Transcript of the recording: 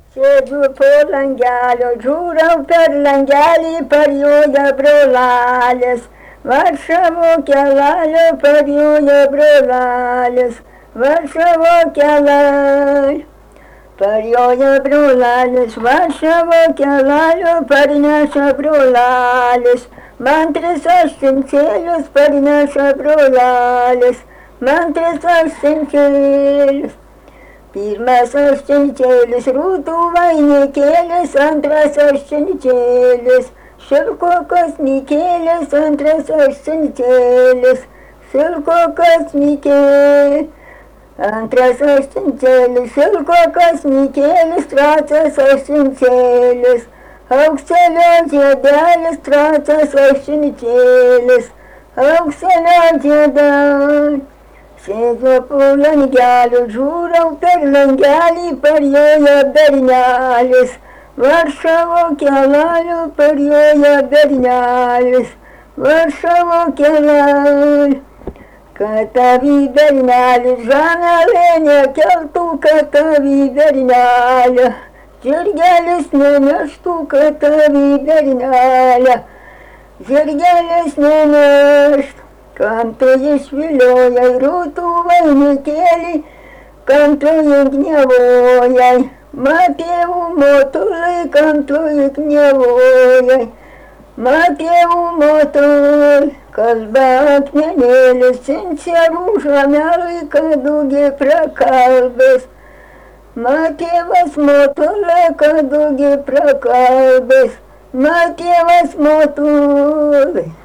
Sėdžiu po langelio, žiūrau per langelį, parjoja brolelis. Varšavo kelalio, parjoja brolelis. Varšavo kelai. Parjoja brolelis, Varšavo kelalio, parneša brolelis. Man 3 aštuntėlius parneša brolelis. Man 3 aštuntėlius. Pirmas aštuntėlis rūtų vainikėlis, antras aštuntėlis šilko kasnikėlis, antras aštuntėlis šilko kasnikėlis. Antras aštuntėlis šilko kasnikėlis, trečias aštuntėlis aukselio žiedelis, trečias aštuntėlis aukselio žiedelis. Sėdžiu po langeliu, žiūrau per langelį, parjoja bernelis. Varšavo kelaliu, parjoja bernelis. Varšavo kelaliu. Kad tavį bernelį žanelė keltų, kad tavį bernelį. Žirgelis neneštų, kad tavį bernelį. Žirgelis neneštų. Kam tu išviliojai rūtų vainikėlį, kam tu įgnievojai, matėvų motulai, kam tu įgnievojai, matėvų motulai, kalba akmenėlis, sincierų žamelai, kadugi prakalbės, matėvas motulai, kadugi prakalbės, matėvas motulai.